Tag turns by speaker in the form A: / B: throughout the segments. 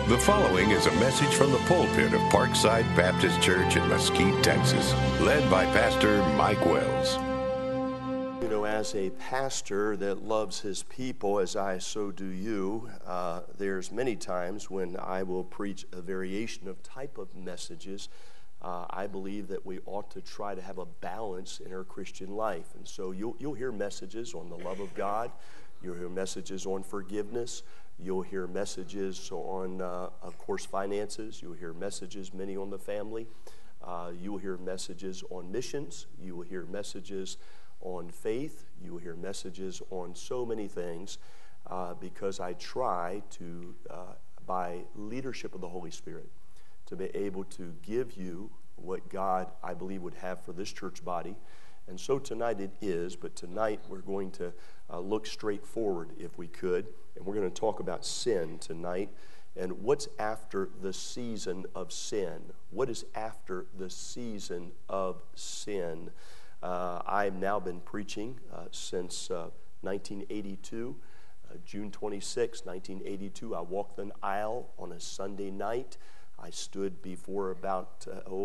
A: The following is a message from the pulpit of Parkside Baptist Church in Mesquite, Texas, led by Pastor Mike Wells.
B: You know, as a pastor that loves his people, as I so do you, there's many times when I will preach a variation of type of messages. I believe that we ought to try to have a balance in our Christian life. And so you'll hear messages on the love of God. You'll hear messages on forgiveness. You'll hear messages on, of course, finances. You'll hear messages, many on the family. You will hear messages on missions. You will hear messages on faith. You will hear messages on so many things because I try to, by leadership of the Holy Spirit, to be able to give you what God, I believe, would have for this church body. And so tonight it is, but tonight we're going to look straight forward if we could. And we're going to talk about sin tonight and what's after the season of sin. What is after the season of sin? I've now been preaching since 1982. June 26, 1982, I walked an aisle on a Sunday night. I stood before about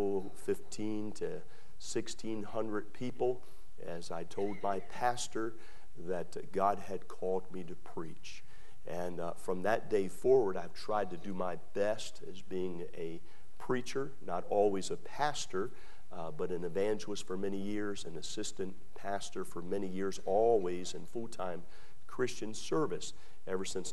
B: 15 to 1,600 people as I told my pastor that God had called me to preach. And from that day forward, I've tried to do my best as being a preacher, not always a pastor, but an evangelist for many years, an assistant pastor for many years, always in full-time Christian service. Ever since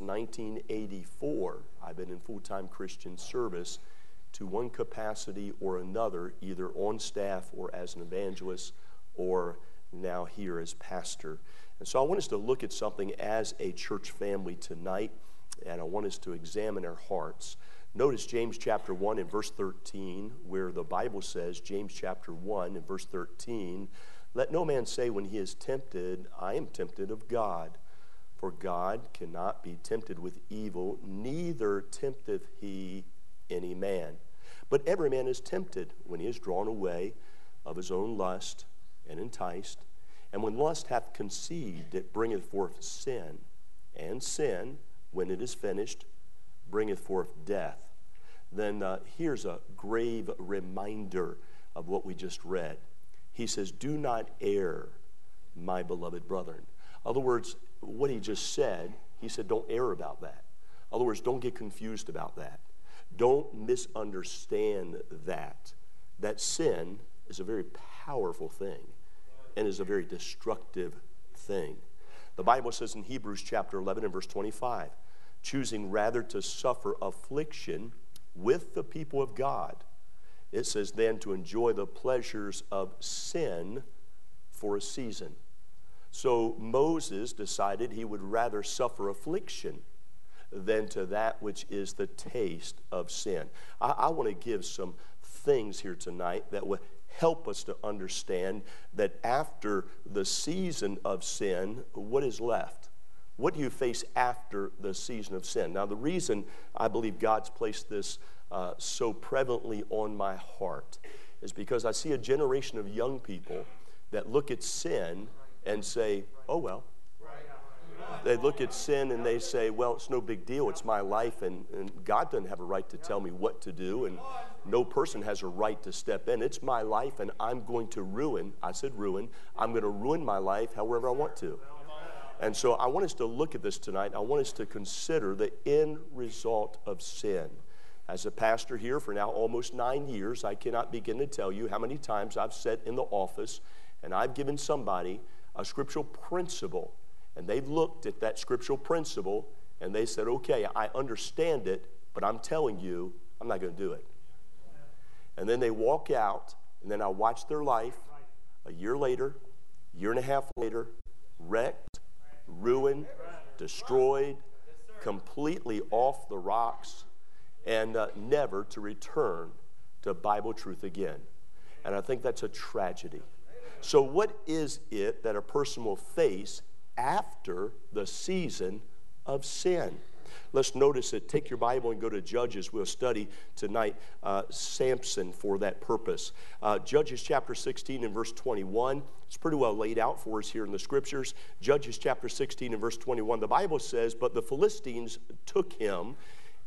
B: 1984, I've been in full-time Christian service to one capacity or another, either on staff or as an evangelist or now here as pastor. And so I want us to look at something as a church family tonight, and I want us to examine our hearts. Notice James chapter 1 and verse 13, where the Bible says, James chapter 1 and verse 13, "Let no man say when he is tempted, I am tempted of God. For God cannot be tempted with evil, neither tempteth he any man. But every man is tempted when he is drawn away of his own lust and enticed. And when lust hath conceived, it bringeth forth sin. And sin, when it is finished, bringeth forth death." Then here's a grave reminder of what we just read. He says, "Do not err, my beloved brethren." In other words, what he just said, he said, don't err about that. In other words, don't get confused about that. Don't misunderstand that. That sin is a very powerful thing and is a very destructive thing. The Bible says in Hebrews chapter 11 and verse 25, "Choosing rather to suffer affliction with the people of God," it says, "than to enjoy the pleasures of sin for a season." So Moses decided he would rather suffer affliction than to that which is the taste of sin. I want to give some things here tonight that will help us to understand that after the season of sin, what is left? What do you face after the season of sin? Now, the reason I believe God's placed this so prevalently on my heart is because I see a generation of young people that look at sin and say, oh, well. They look at sin and they say, well, it's no big deal. It's my life, and God doesn't have a right to tell me what to do, and no person has a right to step in. It's my life, and I'm going to ruin. I said ruin. I'm going to ruin my life however I want to. And so I want us to look at this tonight. I want us to consider the end result of sin. As a pastor here for now almost 9 years, I cannot begin to tell you how many times I've sat in the office and I've given somebody a scriptural principle. And they've looked at that scriptural principle and they said, okay, I understand it, but I'm telling you, I'm not going to do it. And then they walk out, and then I watch their life a year later, year and a half later, wrecked, ruined, destroyed, completely off the rocks, and never to return to Bible truth again. And I think that's a tragedy. So what is it that a person will face after the season of sin? Let's notice it. Take your Bible and go to Judges. We'll study tonight Samson for that purpose. Judges chapter 16 and verse 21. It's pretty well laid out for us here in the Scriptures. Judges chapter 16 and verse 21. The Bible says, "But the Philistines took him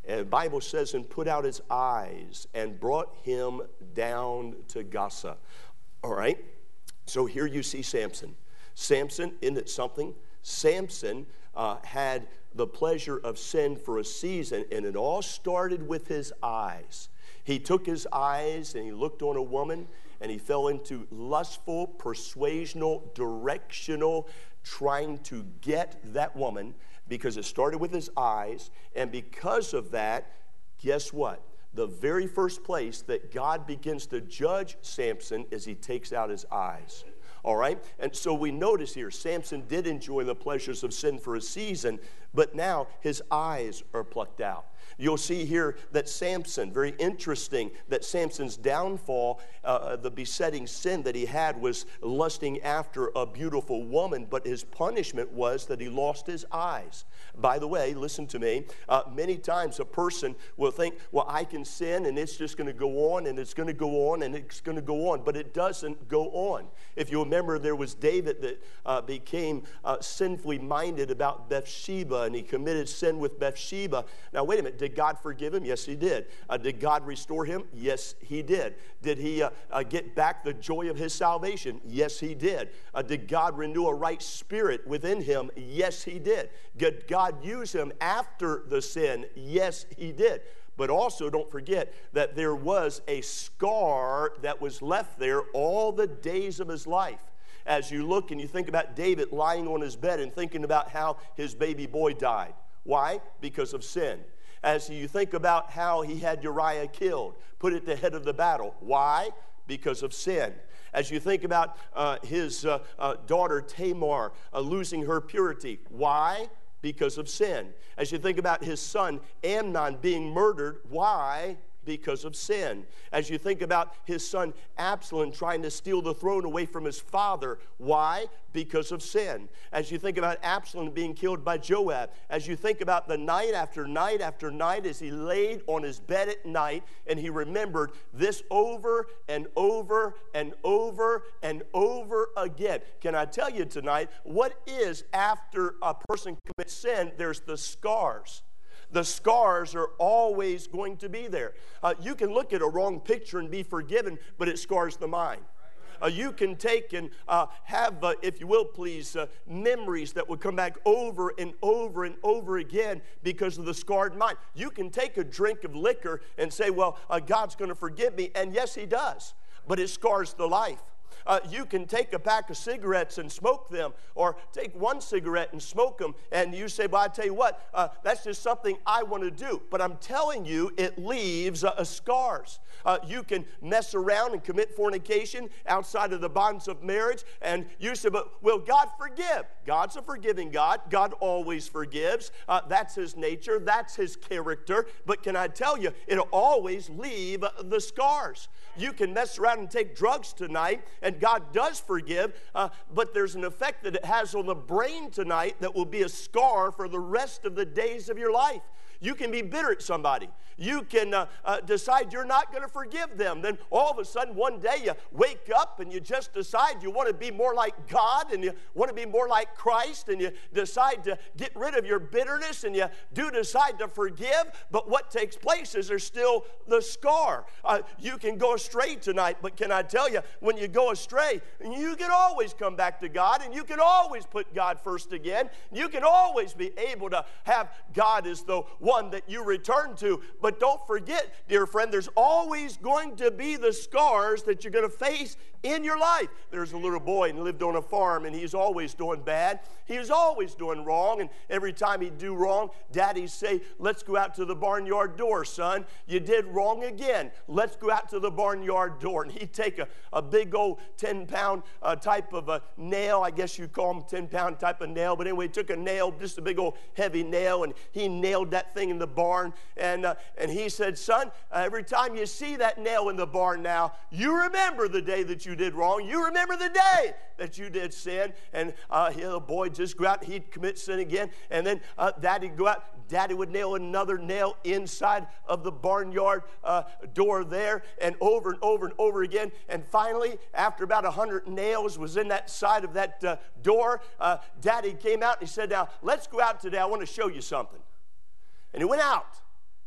B: And the Bible says, and put out his eyes and brought him down to Gaza. All right? So here you see Samson. Samson, isn't it something? Samson had the pleasure of sin for a season, and it all started with his eyes. He took his eyes and he looked on a woman, and he fell into lustful, persuasional, directional, trying to get that woman, because it started with his eyes. And because of that, guess what? The very first place that God begins to judge Samson is he takes out his eyes. All right? And so we notice here, Samson did enjoy the pleasures of sin for a season, but now his eyes are plucked out. You'll see here that Samson, very interesting, that Samson's downfall, the besetting sin that he had was lusting after a beautiful woman, but his punishment was that he lost his eyes. By the way, listen to me, many times a person will think, well, I can sin and it's just going to go on and it's going to go on and it's going to go on, but it doesn't go on. If you remember, there was David that became sinfully minded about Bathsheba, and he committed sin with Bathsheba. Now, wait a minute. Did God forgive him? Yes, he did. Did God restore him? Yes, he did. Did he get back the joy of his salvation? Yes, he did. Did God renew a right spirit within him? Yes, he did. Did God use him after the sin? Yes, he did. But also don't forget that there was a scar that was left there all the days of his life. As you look and you think about David lying on his bed and thinking about how his baby boy died. Why? Because of sin. As you think about how he had Uriah killed, put at the head of the battle. Why? Because of sin. As you think about his daughter Tamar losing her purity. Why? Because of sin. As you think about his son Amnon being murdered. Why? Because of sin. As you think about his son Absalom trying to steal the throne away from his father. Why? Because of sin. As you think about Absalom being killed by Joab. As you think about the night after night after night as he laid on his bed at night and he remembered this over and over and over and over again. Can I tell you tonight, what is after a person commits sin? There's the scars. The scars are always going to be there. You can look at a wrong picture and be forgiven, but it scars the mind. You can take and have, if you will please, memories that will come back over and over and over again because of the scarred mind. You can take a drink of liquor and say, well, God's going to forgive me, and yes, he does, but it scars the life. You can take a pack of cigarettes and smoke them, or take one cigarette and smoke them, and you say, well, I tell you what, that's just something I want to do. But I'm telling you, it leaves scars. You can mess around and commit fornication outside of the bonds of marriage, and you say, but will God forgive? God's a forgiving God. God always forgives. That's his nature. That's his character. But can I tell you, it'll always leave the scars. You can mess around and take drugs tonight, and God does forgive, but there's an effect that it has on the brain tonight that will be a scar for the rest of the days of your life. You can be bitter at somebody. You can decide you're not going to forgive them. Then all of a sudden one day you wake up and you just decide you want to be more like God and you want to be more like Christ, and you decide to get rid of your bitterness and you do decide to forgive. But what takes place is there's still the scar. You can go astray tonight, but can I tell you, when you go astray, you can always come back to God, and you can always put God first again. You can always be able to have God as the one that you return to. But don't forget, dear friend, there's always going to be the scars that you're going to face in your life. There's a little boy and lived on a farm, and he's always doing bad. He was always doing wrong, and every time he'd do wrong, Daddy'd say, let's go out to the barnyard door, son. You did wrong again. Let's go out to the barnyard door. And he'd take a big old 10-pound type of a nail. I guess you'd call them 10-pound type of nail. But anyway, he took a nail, just a big old heavy nail, and he nailed that thing in the barn. And he said, son, every time you see that nail in the barn now, you remember the day that you did wrong. You remember the day that you did sin. And the boy just go out, he'd commit sin again. And then Daddy'd go out. Daddy would nail another nail inside of the barnyard door there, and over and over and over again. And finally, after about 100 nails was in that side of that door, Daddy came out and he said, now, let's go out today. I want to show you something. And he went out.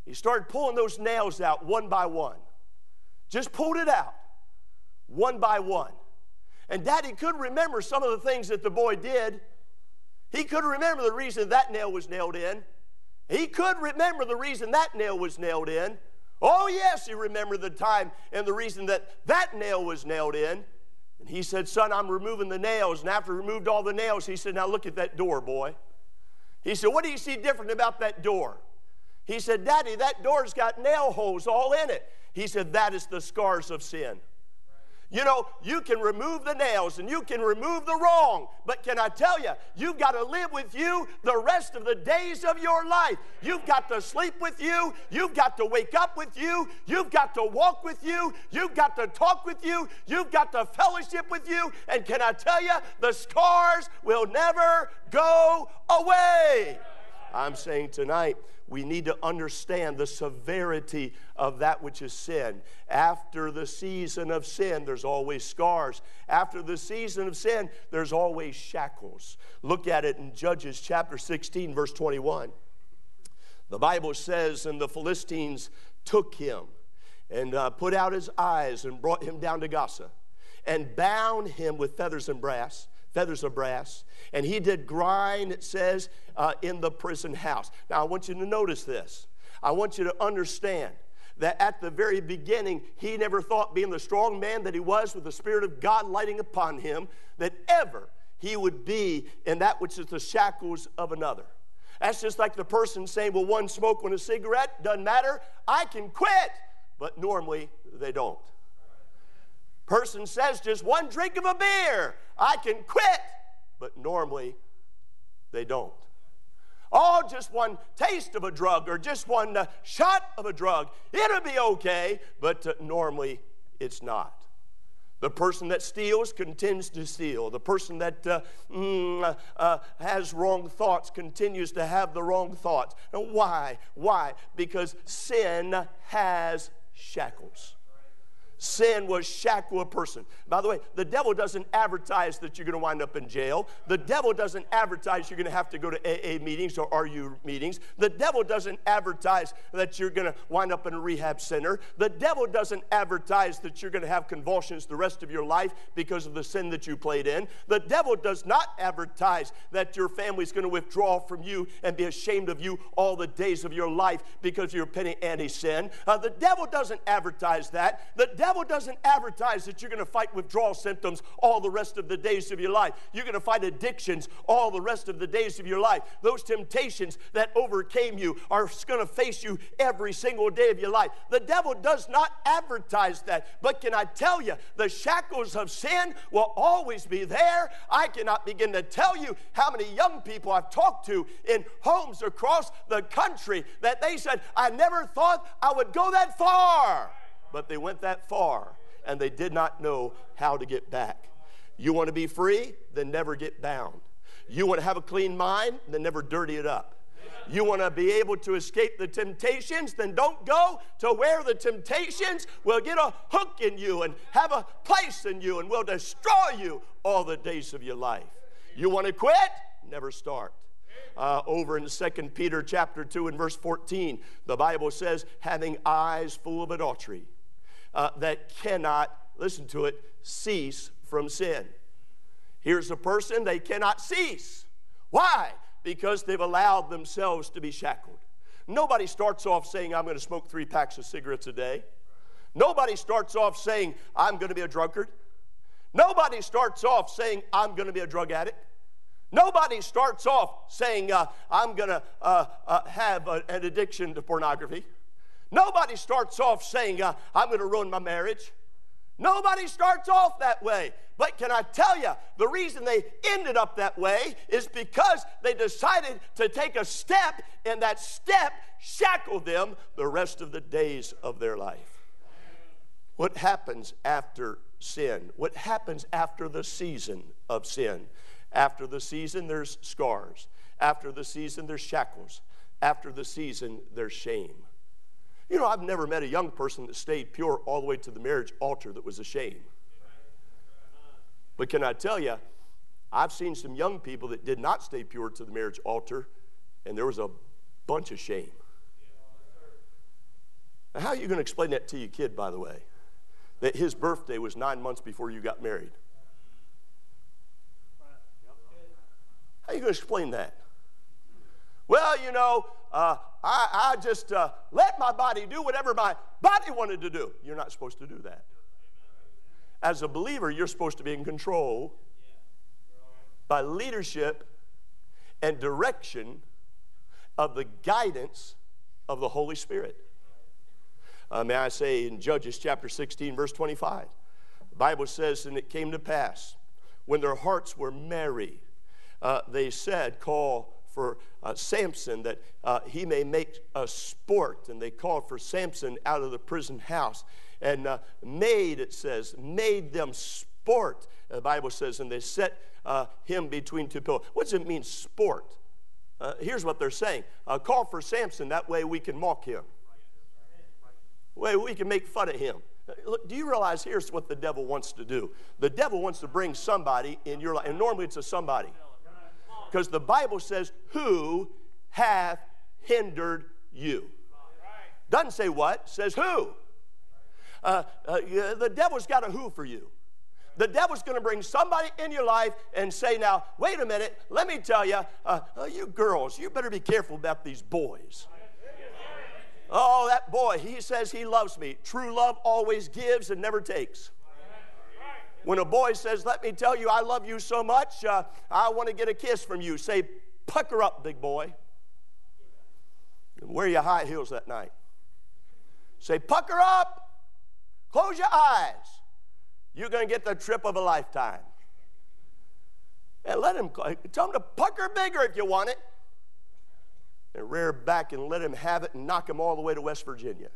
B: He started pulling those nails out one by one. Just pulled it out one by one. And Daddy could remember some of the things that the boy did. He could remember the reason that nail was nailed in. He could remember the reason that nail was nailed in. Oh, yes, he remembered the time and the reason that that nail was nailed in. And he said, son, I'm removing the nails. And after he removed all the nails, he said, now look at that door, boy. He said, what do you see different about that door? He said, Daddy, that door's got nail holes all in it. He said, that is the scars of sin. You know, you can remove the nails and you can remove the wrong, but can I tell you, you've got to live with you the rest of the days of your life. You've got to sleep with you. You've got to wake up with you. You've got to walk with you. You've got to talk with you. You've got to fellowship with you. And can I tell you, the scars will never go away. I'm saying tonight, we need to understand the severity of that which is sin. After the season of sin, there's always scars. After the season of sin, there's always shackles. Look at it in Judges chapter 16, verse 21. The Bible says, and the Philistines took him and put out his eyes and brought him down to Gaza and bound him with feathers of brass, and he did grind, it says, in the prison house. Now, I want you to notice this. I want you to understand that at the very beginning, he never thought, being the strong man that he was with the Spirit of God lighting upon him, that ever he would be in that which is the shackles of another. That's just like the person saying, well, one smoke on a cigarette, doesn't matter, I can quit. But normally, they don't. Person says just one drink of a beer, I can quit, but normally they don't. Oh, just one taste of a drug or just one shot of a drug, it'll be okay, but normally it's not. The person that steals continues to steal. The person that has wrong thoughts continues to have the wrong thoughts. And why? Why? Because sin has shackles. Sin will shackle a person. By the way, the devil doesn't advertise that you're going to wind up in jail. The devil doesn't advertise you're going to have to go to AA meetings or RU meetings. The devil doesn't advertise that you're going to wind up in a rehab center. The devil doesn't advertise that you're going to have convulsions the rest of your life because of the sin that you played in. The devil does not advertise that your family's going to withdraw from you and be ashamed of you all the days of your life because of your penny ante sin. The devil doesn't advertise that. The devil doesn't advertise that you're going to fight withdrawal symptoms all the rest of the days of your life. You're going to fight addictions all the rest of the days of your life. Those temptations that overcame you are going to face you every single day of your life. The devil does not advertise that. But can I tell you, the shackles of sin will always be there. I cannot begin to tell you how many young people I've talked to in homes across the country that they said, I never thought I would go that far. But they went that far, and they did not know how to get back. You want to be free? Then never get bound. You want to have a clean mind? Then never dirty it up. You want to be able to escape the temptations? Then don't go to where the temptations will get a hook in you and have a place in you and will destroy you all the days of your life. You want to quit? Never start. Over in 2 Peter chapter 2 and verse 14, the Bible says, having eyes full of adultery, that cannot, listen to it, cease from sin. Here's a person, they cannot cease. Why? Because they've allowed themselves to be shackled. Nobody starts off saying, I'm going to smoke 3 packs of cigarettes a day. Nobody starts off saying, I'm going to be a drunkard. Nobody starts off saying, I'm going to be a drug addict. Nobody starts off saying, I'm going to have an addiction to pornography. Nobody starts off saying, I'm going to ruin my marriage. Nobody starts off that way. But can I tell you, the reason they ended up that way is because they decided to take a step, and that step shackled them the rest of the days of their life. What happens after sin? What happens after the season of sin? After the season, there's scars. After the season, there's shackles. After the season, there's shame. You know, I've never met a young person that stayed pure all the way to the marriage altar that was ashamed. But can I tell you, I've seen some young people that did not stay pure to the marriage altar, and there was a bunch of shame. How are you going to explain that to your kid, by the way? That his birthday was 9 months before you got married? How are you going to explain that? Well, you know, I just let my body do whatever my body wanted to do. You're not supposed to do that. As a believer, you're supposed to be in control by leadership and direction of the guidance of the Holy Spirit. May I say in Judges chapter 16, verse 25, the Bible says, and it came to pass, when their hearts were merry, they said, call for Samson that he may make a sport. And they called for Samson out of the prison house and made, it says, made them sport. The Bible says, and they set him between two pillars. What does it mean, sport? Here's what they're saying. Call for Samson, that way we can mock him. Way we can make fun of him. Look, do you realize here's what the devil wants to do? The devil wants to bring somebody in your life, and normally it's a somebody. Because the Bible says, who hath hindered you? Doesn't say what, it says who. The devil's got a who for you. The devil's going to bring somebody in your life and say, now, wait a minute, let me tell you, you girls, you better be careful about these boys. Oh, that boy, he says he loves me. True love always gives and never takes. When a boy says, let me tell you, I love you so much, I want to get a kiss from you, say, pucker up, big boy. Wear your high heels that night. Say, pucker up, close your eyes. You're going to get the trip of a lifetime. And tell him to pucker bigger if you want it. And rear back and let him have it and knock him all the way to West Virginia.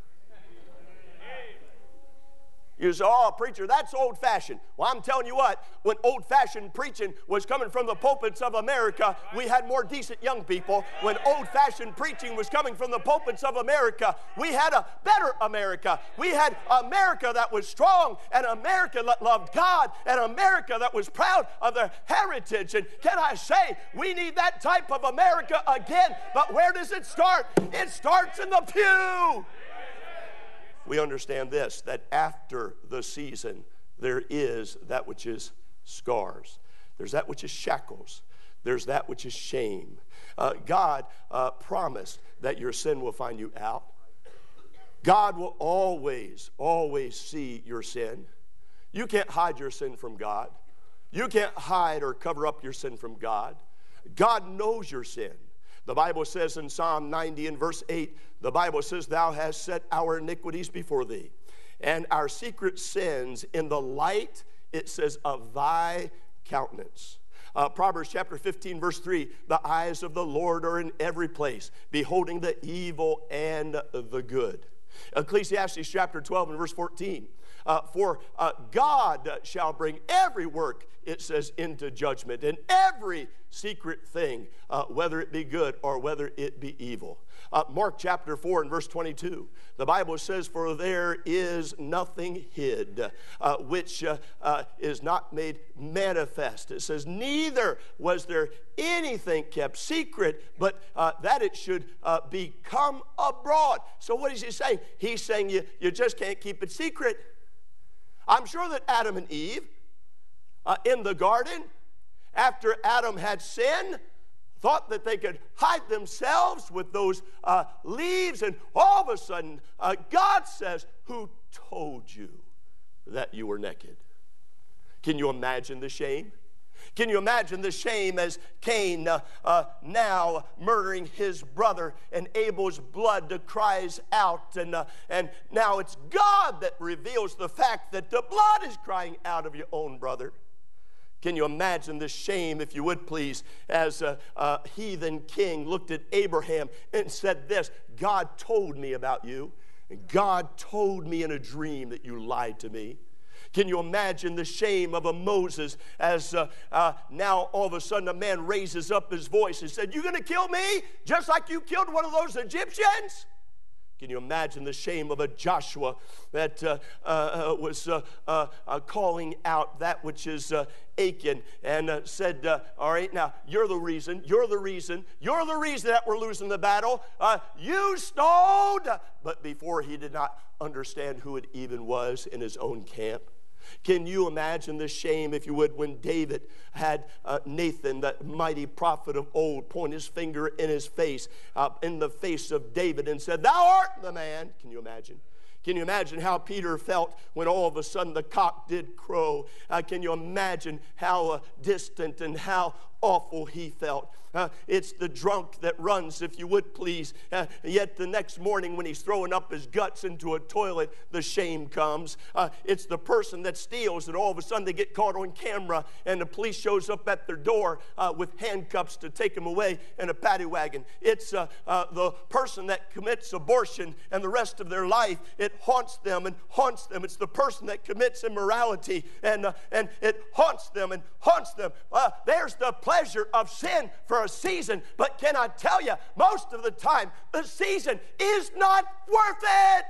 B: You say, oh, preacher, that's old-fashioned. Well, I'm telling you what, when old-fashioned preaching was coming from the pulpits of America, we had more decent young people. When old-fashioned preaching was coming from the pulpits of America, we had a better America. We had America that was strong, and America that loved God, and America that was proud of their heritage. And can I say, we need that type of America again. But where does it start? It starts in the pew. We understand this, that after the season, there is that which is scars. There's that which is shackles. There's that which is shame. God promised that your sin will find you out. God will always, always see your sin. You can't hide your sin from God. You can't hide or cover up your sin from God. God knows your sin. The Bible says in Psalm 90 and verse 8, the Bible says, thou hast set our iniquities before thee, and our secret sins in the light, it says, of thy countenance. Proverbs chapter 15, verse 3, the eyes of the Lord are in every place, beholding the evil and the good. Ecclesiastes chapter 12 and verse 14, for God shall bring every work, it says, into judgment, and every secret thing, whether it be good or whether it be evil. Mark chapter 4 and verse 22, the Bible says, for there is nothing hid, which is not made manifest. It says, neither was there anything kept secret, but that it should become abroad. So what is he saying? He's saying you just can't keep it secret. I'm sure that Adam and Eve in the garden, after Adam had sinned, thought that they could hide themselves with those leaves, and all of a sudden, God says, who told you that you were naked? Can you imagine the shame? Can you imagine the shame as Cain now murdering his brother, and Abel's blood cries out, and now it's God that reveals the fact that the blood is crying out of your own brother. Can you imagine the shame, if you would please, as a heathen king looked at Abraham and said this, God told me about you, and God told me in a dream that you lied to me. Can you imagine the shame of a Moses as now all of a sudden a man raises up his voice and said, you're going to kill me just like you killed one of those Egyptians? Can you imagine the shame of a Joshua that was calling out that which is Achan and said, all right, now you're the reason that we're losing the battle. You stoned. But before he did not understand who it even was in his own camp. Can you imagine the shame, if you would, when David had Nathan, that mighty prophet of old, point his finger in his face, in the face of David and said, thou art the man. Can you imagine? Can you imagine how Peter felt when all of a sudden the cock did crow? Can you imagine how distant and how awful he felt? It's the drunk that runs, if you would please. Yet the next morning when he's throwing up his guts into a toilet, the shame comes. It's the person that steals and all of a sudden they get caught on camera and the police shows up at their door with handcuffs to take them away in a paddy wagon. It's the person that commits abortion and the rest of their life, it haunts them and haunts them. It's the person that commits immorality and it haunts them and haunts them. There's the pleasure of sin for a season, but can I tell you, most of the time, the season is not worth it.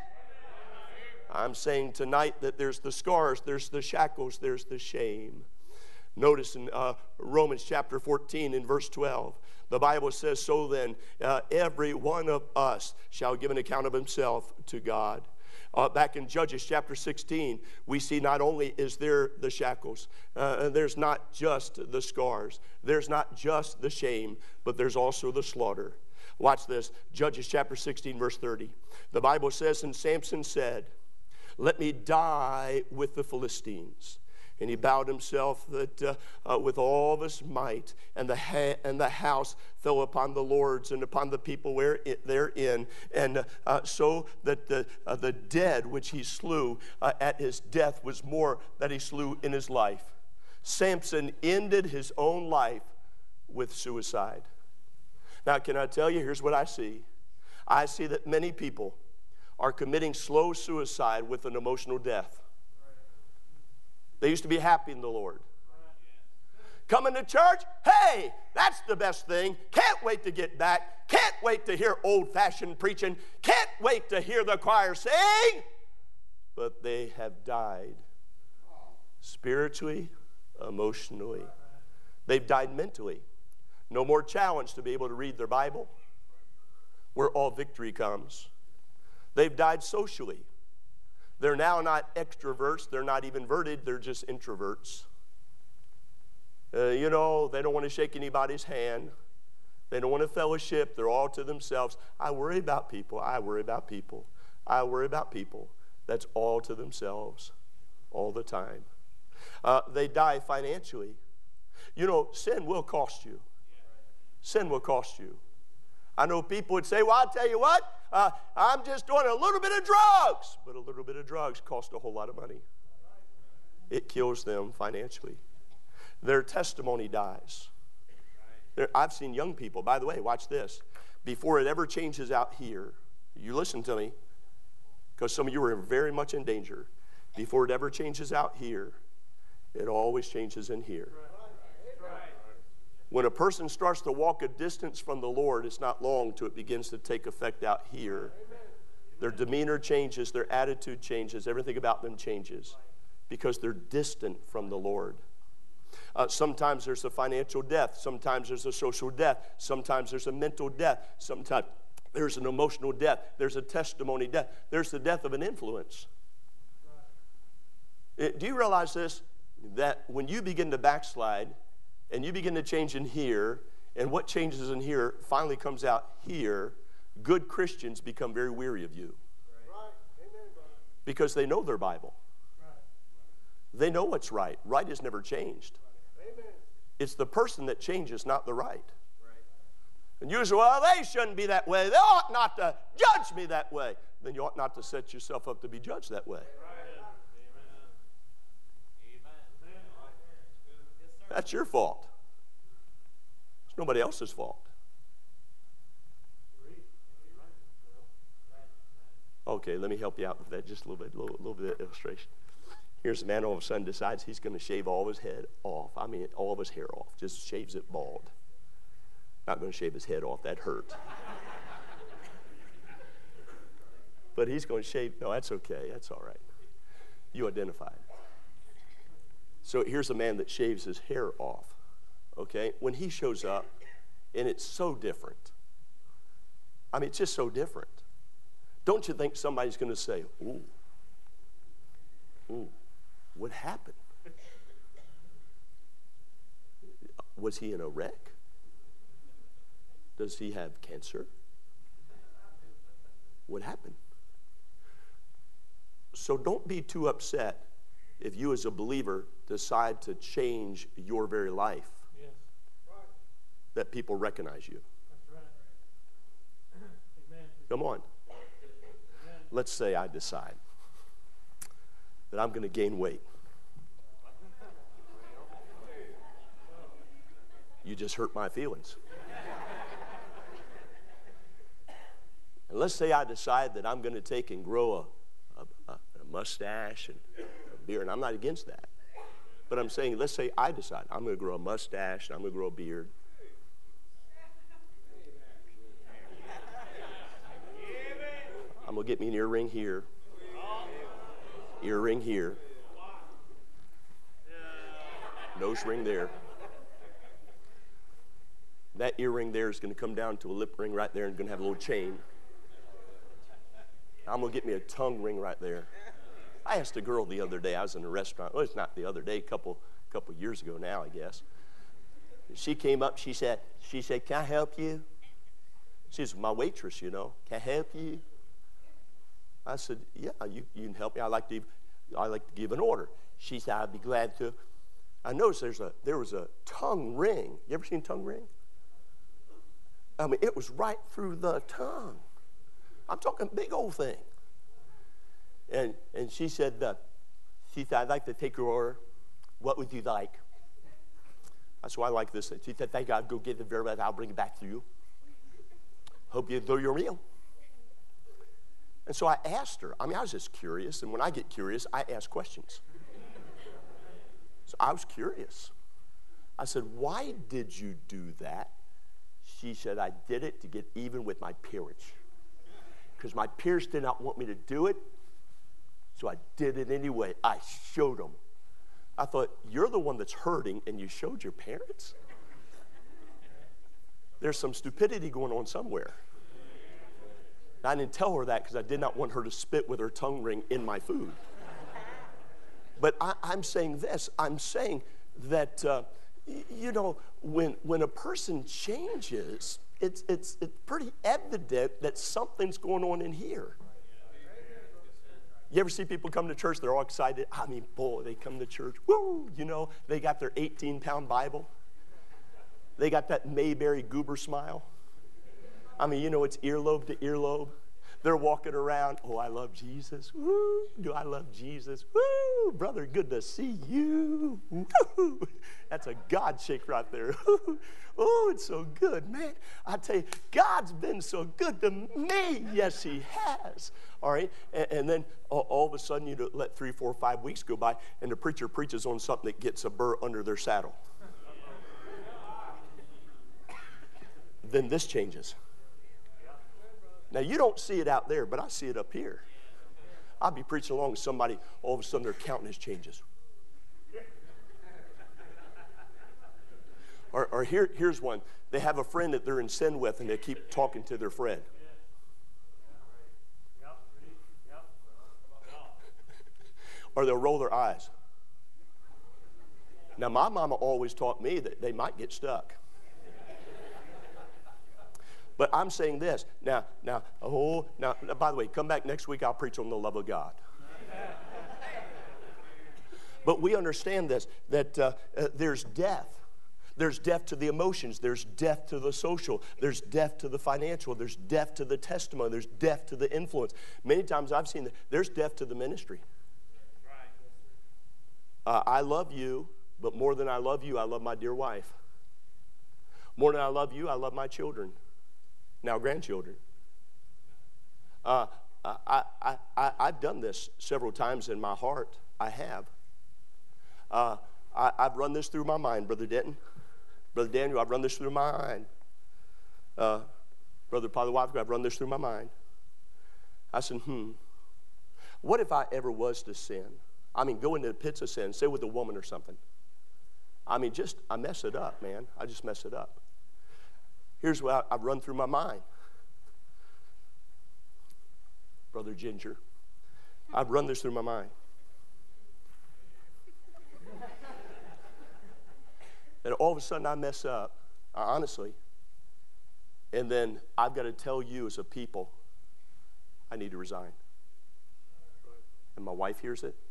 B: I'm saying tonight that there's the scars, there's the shackles, there's the shame. Notice in Romans chapter 14 in verse 12, the Bible says, so then, every one of us shall give an account of himself to God. Back in Judges chapter 16, we see not only is there the shackles, there's not just the scars, there's not just the shame, but there's also the slaughter. Watch this, Judges chapter 16, verse 30. The Bible says, and Samson said, let me die with the Philistines. And he bowed himself that, with all of his might, and the house fell upon the lords and upon the people therein. And so that the dead which he slew at his death was more that he slew in his life. Samson ended his own life with suicide. Now, can I tell you, here's what I see. I see that many people are committing slow suicide with an emotional death. They used to be happy in the Lord. Coming to church, hey, that's the best thing. Can't wait to get back. Can't wait to hear old-fashioned preaching. Can't wait to hear the choir sing. But they have died spiritually, emotionally. They've died mentally. No more challenge to be able to read their Bible, where all victory comes. They've died socially. They're now not extroverts. They're not even inverted. They're just introverts. They don't want to shake anybody's hand. They don't want to fellowship. They're all to themselves. I worry about people. I worry about people. I worry about people. That's all to themselves all the time. They die financially. Sin will cost you. Sin will cost you. I know people would say, well, I'll tell you what, I'm just doing a little bit of drugs. But a little bit of drugs costs a whole lot of money. It kills them financially. Their testimony dies. I've seen young people, by the way, watch this. Before it ever changes out here, you listen to me, because some of you are very much in danger. Before it ever changes out here, it always changes in here. When a person starts to walk a distance from the Lord, it's not long till it begins to take effect out here. Their demeanor changes, their attitude changes, everything about them changes because they're distant from the Lord. Sometimes there's a financial death. Sometimes there's a social death. Sometimes there's a mental death. Sometimes there's an emotional death. There's a testimony death. There's the death of an influence. Do you realize this? That when you begin to backslide, and you begin to change in here, and what changes in here finally comes out here, good Christians become very weary of you. Because they know their Bible. They know what's right. Right is never changed. It's the person that changes, not the right. And you say, well, they shouldn't be that way. They ought not to judge me that way. Then you ought not to set yourself up to be judged that way. That's your fault. It's nobody else's fault. Okay, let me help you out with that just a little bit of illustration. Here's a man all of a sudden decides he's going to shave all of his head off. I mean, all of his hair off. Just shaves it bald. Not going to shave his head off. That hurt. But he's going to shave. No, that's okay. That's all right. You identified. So here's a man that shaves his hair off, okay? When he shows up, and it's so different. I mean, it's just so different. Don't you think somebody's going to say, ooh, what happened? Was he in a wreck? Does he have cancer? What happened? So don't be too upset if you as a believer decide to change your very life.
C: Yes.
B: That people recognize you.
C: That's right. Amen.
B: Come on.
C: Amen.
B: Let's say I decide that I'm going to gain weight. You just hurt my feelings. And let's say I decide that I'm going to take and grow a mustache and a beard, and I'm not against that. But I'm saying, let's say I decide I'm going to grow a mustache and I'm going to grow a beard. I'm going to get me an earring here, earring here, nose ring there. That earring there is going to come down to a lip ring right there and going to have a little chain. I'm going to get me a tongue ring right there. I asked a girl the other day, I was in a restaurant, well, it's not the other day, a couple years ago now, I guess. She came up, she said, can I help you? She's my waitress, you know. Can I help you? I said, yeah, you can help me. I like to give an order. She said, I'd be glad to. I noticed there was a tongue ring. You ever seen a tongue ring? I mean, it was right through the tongue. I'm talking big old thing. And she said, I'd like to take your order. What would you like? That's why I like this. She said, thank God, go get it very much. I'll bring it back to you. Hope you enjoy your meal. And so I asked her. I mean, I was just curious. And when I get curious, I ask questions. So I was curious. I said, why did you do that? She said, I did it to get even with my parents. Because my peers did not want me to do it, so I did it anyway. I showed them. I thought, you're the one that's hurting, and you showed your parents? There's some stupidity going on somewhere. I didn't tell her that because I did not want her to spit with her tongue ring in my food. But I'm saying this. I'm saying that, when a person changes, it's pretty evident that something's going on in here. You ever see people come to church, they're all excited? I mean, boy, they come to church, woo, they got their 18-pound Bible. They got that Mayberry Goober smile. I mean, it's earlobe to earlobe. They're walking around, oh, I love Jesus. Woo, do I love Jesus? Woo, brother, good to see you. Woo, that's a God shake right there. Oh, it's so good, man. I tell you, God's been so good to me. Yes, he has. All right, and then all of a sudden, you let 3, 4, 5 weeks go by, and the preacher preaches on something that gets a burr under their saddle. Then this changes. Now, you don't see it out there, but I see it up here. I'll be preaching along with somebody, all of a sudden their countenance changes. Or here's one. They have a friend that they're in sin with, and they keep talking to their friend. Or they'll roll their eyes. Now, my mama always taught me that they might get stuck. But I'm saying this. Now, by the way, come back next week, I'll preach on the love of God. But we understand this, that there's death. There's death to the emotions. There's death to the social. There's death to the financial. There's death to the testimony. There's death to the influence. Many times I've seen that there's death to the ministry. I love you, but more than I love you, I love my dear wife. More than I love you, I love my children. Now grandchildren. I've done this several times in my heart. I have. I've run this through my mind, Brother Denton. Brother Daniel, I've run this through my mind. Brother Padawatko, I've run this through my mind. I said, what if I ever was to sin? I mean, go into the pits of sin, say with a woman or something. I mean, I mess it up, man. I just mess it up. Here's what I've run through my mind. Brother Ginger, I've run this through my mind. And all of a sudden I mess up, honestly. And then I've got to tell you as a people, I need to resign. And my wife hears it.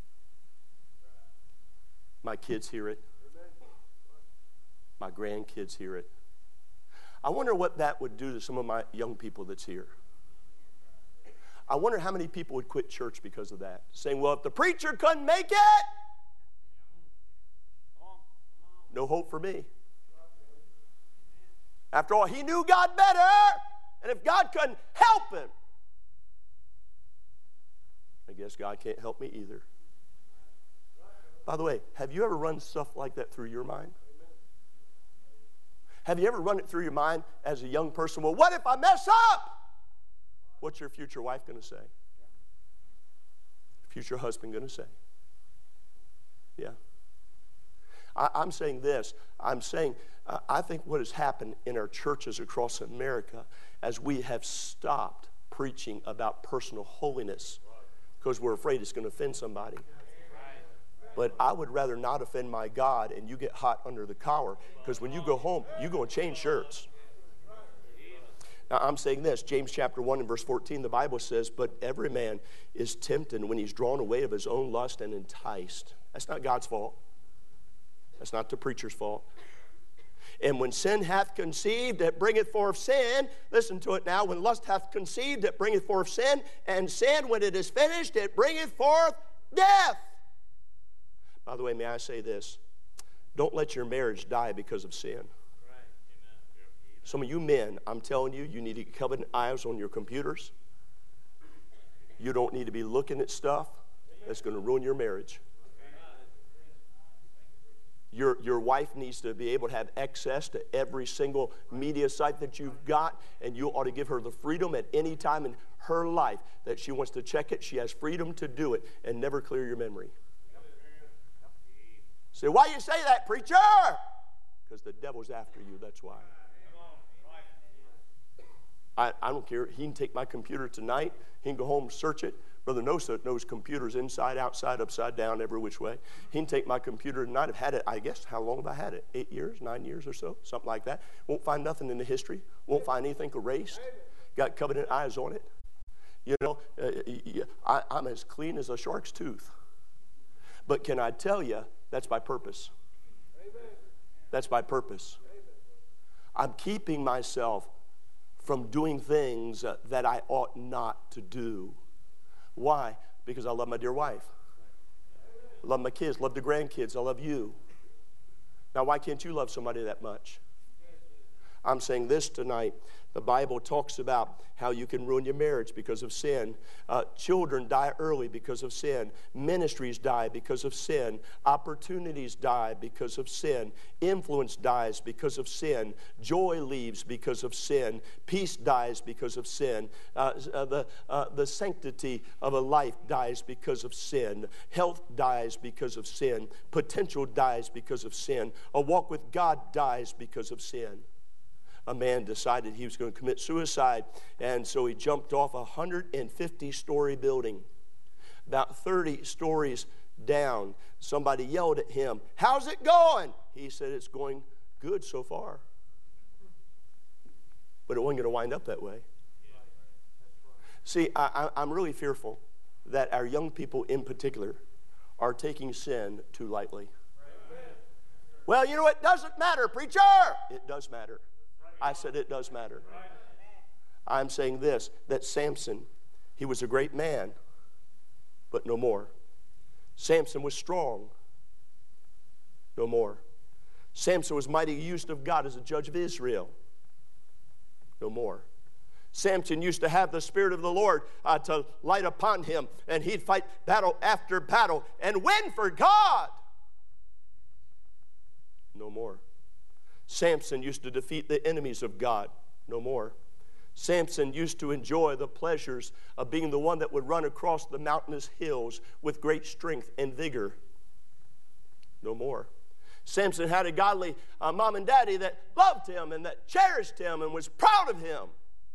B: My kids hear it. My grandkids hear it. I wonder what that would do to some of my young people that's here. I wonder how many people would quit church because of that. Saying, well, if the preacher couldn't make it, no hope for me. After all, he knew God better. And if God couldn't help him, I guess God can't help me either. By the way, have you ever run stuff like that through your mind? Have you ever run it through your mind as a young person? Well, what if I mess up? What's your future wife going to say? Future husband going to say? Yeah. I'm saying this. I'm saying, I think what has happened in our churches across America as we have stopped preaching about personal holiness because we're afraid it's going to offend somebody. But I would rather not offend my God and you get hot under the collar, because when you go home, you're going to change shirts. Now, I'm saying this, James chapter 1 and verse 14, the Bible says, but every man is tempted when he's drawn away of his own lust and enticed. That's not God's fault. That's not the preacher's fault. And when sin hath conceived, it bringeth forth sin. Listen to it now. When lust hath conceived, it bringeth forth sin. And sin, when it is finished, it bringeth forth death. By the way, may I say this? Don't let your marriage die because of sin. Some of you men, I'm telling you, you need to get covenant eyes on your computers. You don't need to be looking at stuff that's going to ruin your marriage. Your wife needs to be able to have access to every single media site that you've got, and you ought to give her the freedom at any time in her life that she wants to check it. She has freedom to do it, and never clear your memory. Say, why you say that, preacher? Because the devil's after you, that's why. I don't care. He can take my computer tonight. He can go home and search it. Brother Nosa knows computers inside, outside, upside down, every which way. He can take my computer tonight. I've had it, I guess, how long have I had it? 8 years, 9 years or so, something like that. Won't find nothing in the history. Won't find anything erased. Got covenant eyes on it. You know, I'm as clean as a shark's tooth. But can I tell you, that's by purpose. That's by purpose. I'm keeping myself from doing things that I ought not to do. Why? Because I love my dear wife. I love my kids, love the grandkids, I love you. Now, why can't you love somebody that much? I'm saying this tonight. The Bible talks about how you can ruin your marriage because of sin. Children die early because of sin. Ministries die because of sin. Opportunities die because of sin. Influence dies because of sin. Joy leaves because of sin. Peace dies because of sin. The sanctity of a life dies because of sin. Health dies because of sin. Potential dies because of sin. A walk with God dies because of sin. A man decided he was going to commit suicide, and so he jumped off a 150-story building. About 30 stories down, somebody yelled at him, "How's it going?" He said, "It's going good so far." But it wasn't going to wind up that way. See, I'm really fearful that our young people in particular are taking sin too lightly. Well, you know, it doesn't matter, preacher. It does matter. I said it does matter. I'm saying this, that Samson, he was a great man, but no more. Samson was strong, no more. Samson was mighty used of God as a judge of Israel, no more. Samson used to have the Spirit of the Lord to light upon him, and he'd fight battle after battle and win for God. No more. Samson used to defeat the enemies of God. No more. Samson used to enjoy the pleasures of being the one that would run across the mountainous hills with great strength and vigor. No more. Samson had a godly mom and daddy that loved him and that cherished him and was proud of him.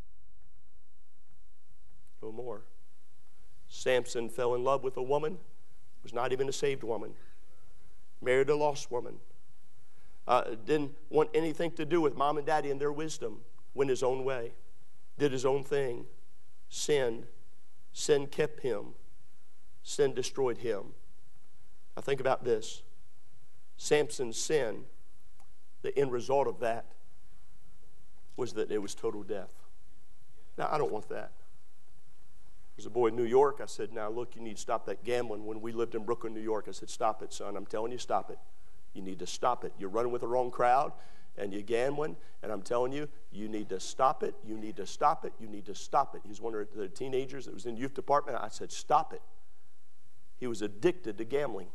B: No more. Samson fell in love with a woman, was not even a saved woman, married a lost woman, didn't want anything to do with mom and daddy and their wisdom, went his own way, did his own thing, sinned. Sin kept him. Sin destroyed him. Now think about this. Samson's sin, the end result of that was that it was total death. Now, I don't want that. There's a boy in New York. I said, now, look, you need to stop that gambling. When we lived in Brooklyn, New York, I said, stop it, son. I'm telling you, stop it. You need to stop it. You're running with the wrong crowd, and you're gambling, and I'm telling you, you need to stop it. You need to stop it. You need to stop it. He was one of the teenagers that was in the youth department. I said, stop it. He was addicted to gambling.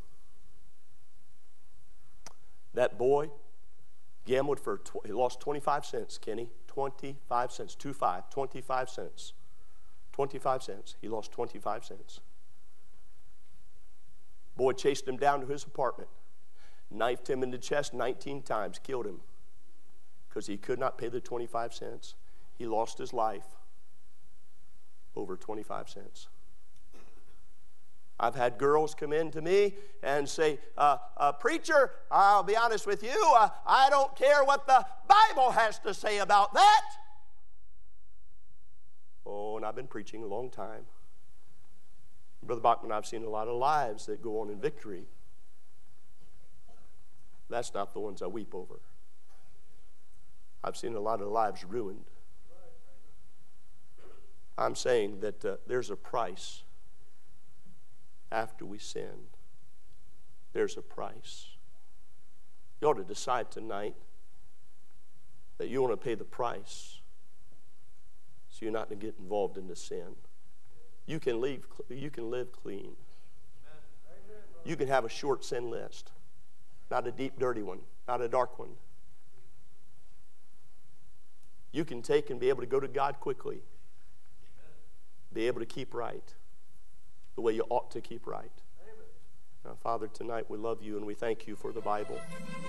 B: That boy gambled for, he lost 25 cents, Kenny. 25 cents, 25 cents. 25 cents. He lost 25 cents. Boy chased him down to his apartment, knifed him in the chest 19 times, killed him because he could not pay the 25 cents. He lost his life over 25 cents. I've had girls come in to me and say, preacher, I'll be honest with you, I don't care what the Bible has to say about that. Oh, and I've been preaching a long time. Brother Bachman, I've seen a lot of lives that go on in victory. That's not the ones I weep over. I've seen a lot of lives ruined. I'm saying that there's a price after we sin. There's a price. You ought to decide tonight that you want to pay the price so you're not going to get involved in the sin. You can live clean. You can have a short sin list, not a deep, dirty one, not a dark one. You can take and be able to go to God quickly, be able to keep right the way you ought to keep right. Now, Father, tonight we love you and we thank you for the Bible.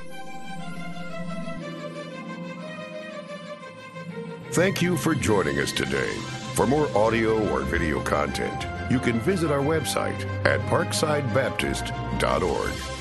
A: Thank you for joining us today. For more audio or video content, you can visit our website at parksidebaptist.org.